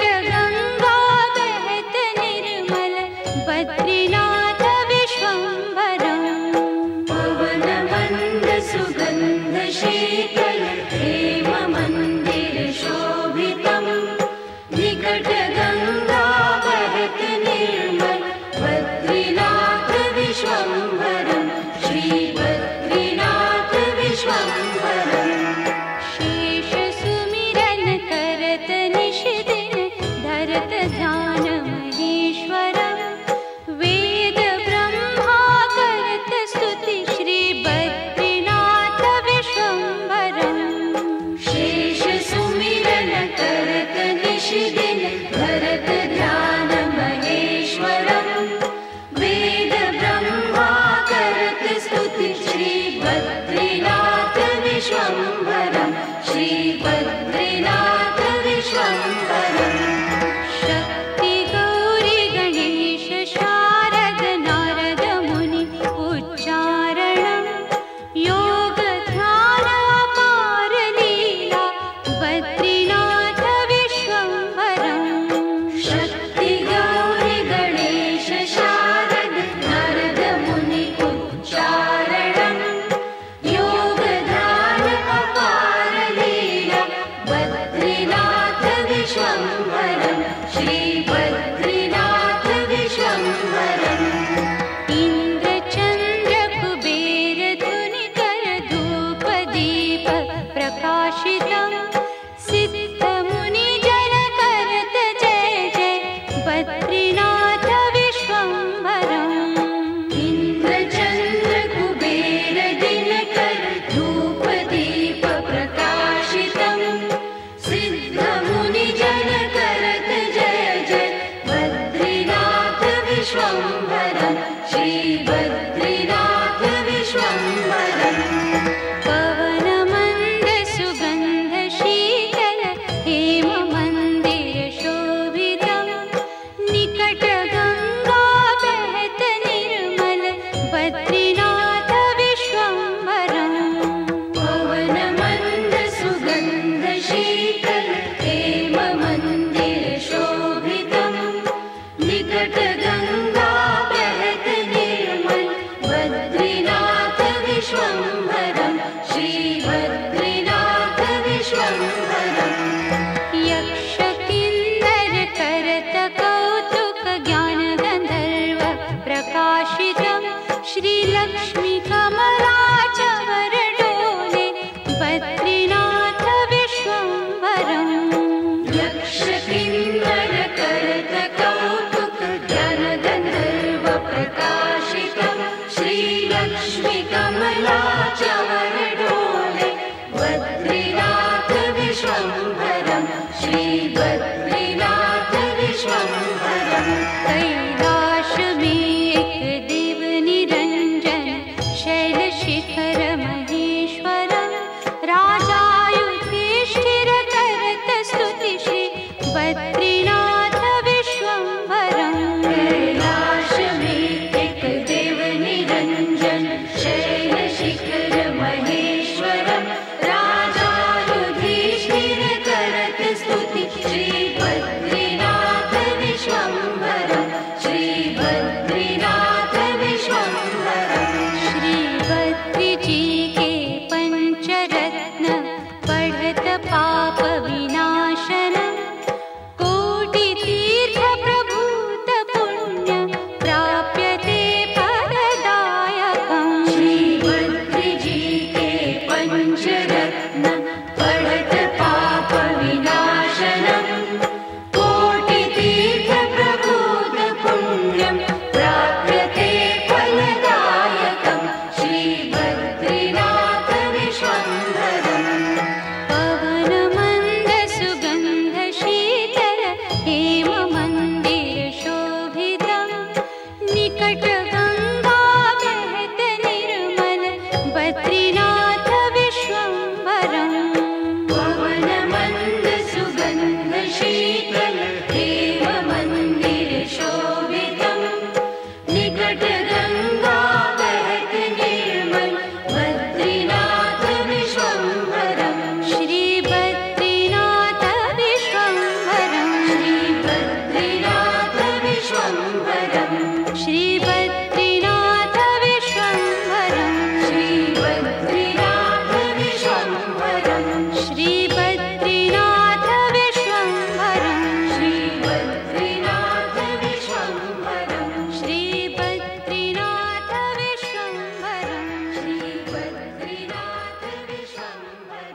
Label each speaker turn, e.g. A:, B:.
A: गंगा बहत निर्मल बद्रीनाथ विश्वम्भरं पवन मंद सुगंध शीतल हेम मंदिर शोभितं निकट गंगा बहत निर्मल बद्रीनाथ विश्वम्भरं श्री बद्रीनाथ विश्वम्भरं शेष सुमिरन करत निश दिन धरत ध्यान महेश्वरं वेद ब्रह्मा करत स्तुति श्री बद्रीनाथ विश्वम्भरं शेष सुमिरन करत निश दिन धरत ध्यान महेश्वरं वेद ब्रह्मा करत स्तुति श्री बद्रीनाथ विश्वम्भरं श्री बद्रीनाथ विश्वम्भरं शक्ति गौरी गणेश शारद नारद मुनि उच्चारणं योग ध्यान अपार लीला बद्रीनाथ विश्वम्भरं शक्ति गौरी गणेश शारद नारद मुनि उच्चारणं योग ध्यान अपार लीला बद्रीनाथ विश्वम्भरं श्री बद्रीनाथ विश्वम्भरं इंद्र चंद्र कुबेर धुनिकर धूप दीप प्रकाशितं सिद्ध मुनि जन करत जय जय बद्रीनाथ विश्वम्भरं इंद्र चंद्र कुबेर दिनकर धूप दीप प्रकाशितं सिद्ध मुनि जन करत जय जय बद्रीनाथ विश्वम्भरं श्री बद्रीनाथ विश्वम्भरं पवन मंद सुगंध शीतल हेम मंदिर शोभितं निकट गंगा बहत निर्मल बद्रीनाथ विश्वम्भरं पवन मंद सुगंध शीतल हेम मंदिर शोभितं निकट गंगा बहत निर्मल बद्रीनाथ विश्वम्भरं श्री बद्रीनाथ विश्वम्भरं यक्ष किन्नर करत कौतुक ज्ञान गंधर्व प्रकाशितं श्री लक्ष्मी कमला चवर डोले बद्रीनाथ विश्वम्भरं यक्ष किन्नर करत कौतुक ज्ञान गंधर्व प्रकाशितं श्री लक्ष्मी कमला चवर डोले बद्रीनाथ विश्वम्भरं श्री बद्रीनाथ विश्वम्भरं कैलाश में एक देव निरंजन शैल शिखर महेश्वरं राजा युधिष्ठिर करत स्तुति श्री बद्रीनाथ विश्वम्भरं कैलाश में एक देव निरंजन शैल शिखर महेश्वरं राजा युधिष्ठिर करत स्तुति श्री बद्रीनाथ विश्वम्भरं श्री बद्रीनाथ विश्वम्भरं श्री बद्री जी के पंचरत्न पढ़त पाप विनाशनं कोटि तीर्थ प्रभूत पुण्य प्राप्यते फलदायकं श्री बद्री जी के पंचरत्न पढ़त पाप विनाशनं कोटि तीर्थ प्रभूत पुण्यं प्राप्यते फलदायकं श्री बद्रीनाथ विश्वम्भरं पवन मंद सुगंध शीतल हेम